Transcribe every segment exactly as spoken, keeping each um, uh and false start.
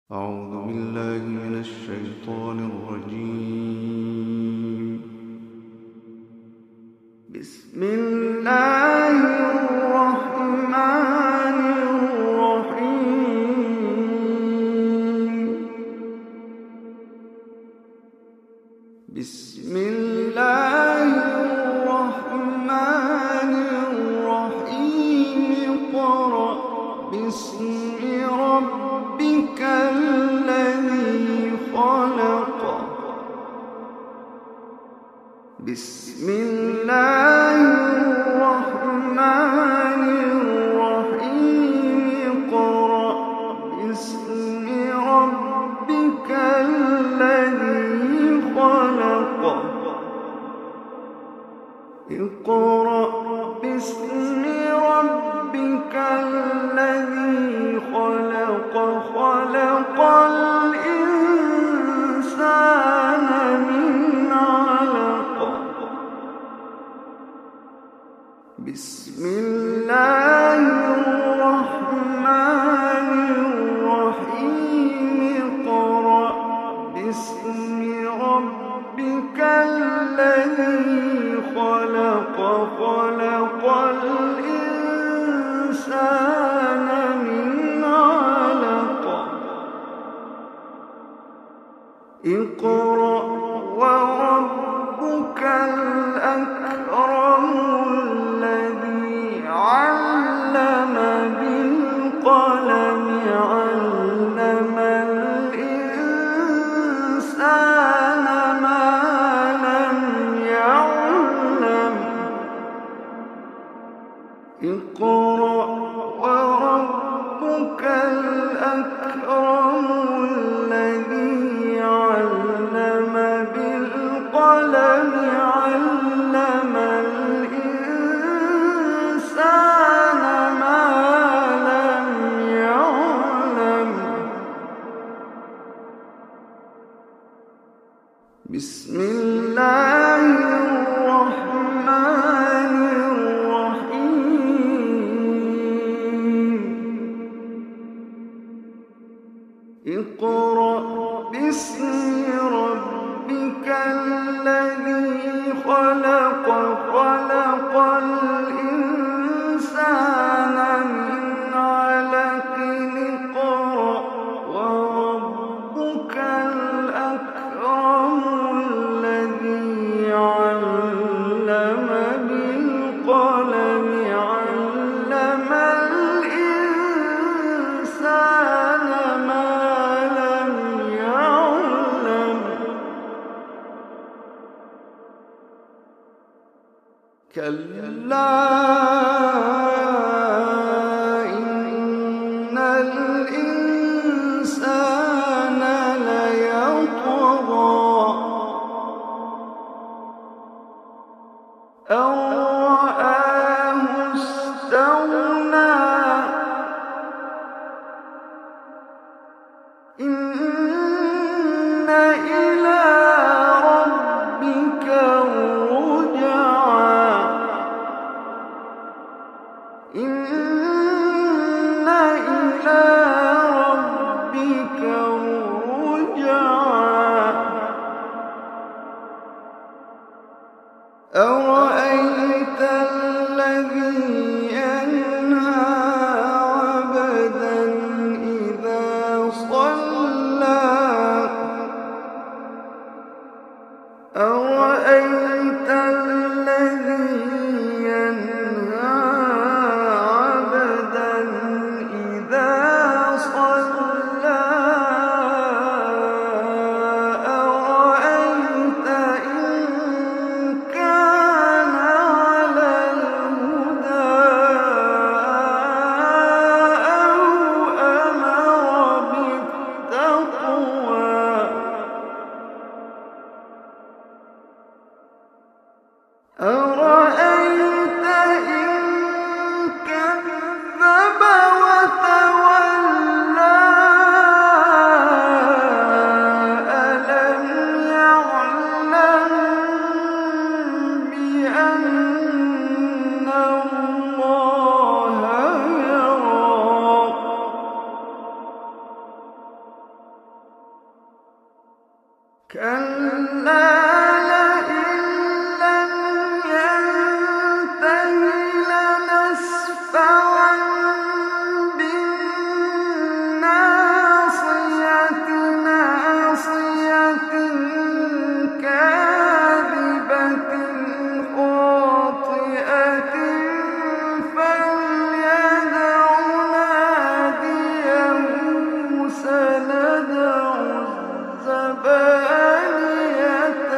أعوذ بالله من الشيطان الرجيم. بسم الله الرحمن الرحيم. بسم الله الرحمن الرحيم. اقرأ باسم ربك الذي خلق. بسم الله الرحمن الرحيم. اقرأ باسم ربك الذي خلق. اقرأ باسم ربك الذي خلق. خلق الإنسان من علق. بسم الله الرحمن الرحيم. اقرأ باسم ربك الذي خلق. خلق الإنسان من علق. اقرأ وربك الأكرم الذي علم بالقلم. علم الإنسان ما لم يعلم. اقرأ وربك الأكرم الذي علم بالقلم. علم الإنسان ما لم يعلم. بسم الله الرحمن الرحيم. اقرأ باسم ربك الذي خلق. خلق الإنسان من علق. اقرأ وربك الأكرم الذي علم بالقلم. علم الإنسان ما لم يعلم. كلا إن الإنسان ليطغى أن رآه استغنى. إن إلى ربك الرجعى. إن إلى ربك كلا لئن لم ينته لنسفعا بالناصية ناصية كاذبة خاطئة فليدع ناديه سندع الزبانية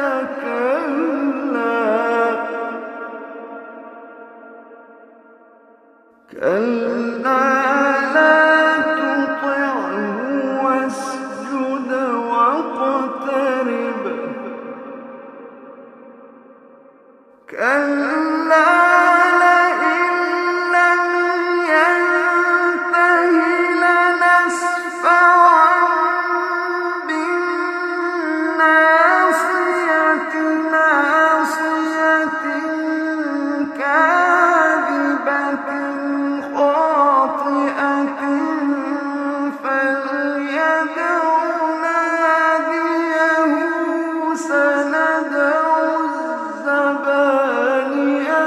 كلا لا تطعه واسجد واقترب كلا لئن لم ينته لنسفعا بالناصية ناصية كاذبة خاطئة فليدع ناديه سندع الزبانية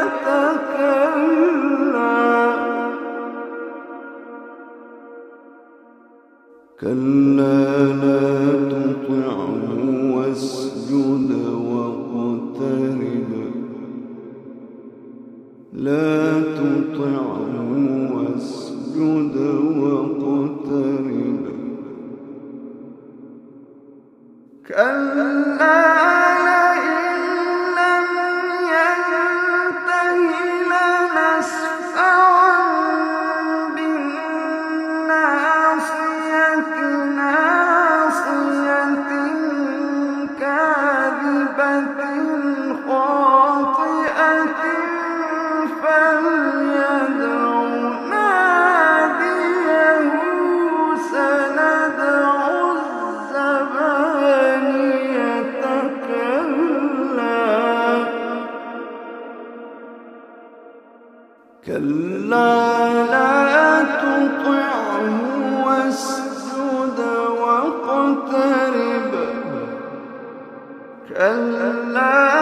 كلا لا تطعه واسجد واقترب لا تطعه واسجد واقترب كلا لئن لم ينته لنسفعا بالناصية ناصية كاذبة خاطئة فليدع ناديه سندع الزبانية كلا لا تطعه واسجد واقترب كلا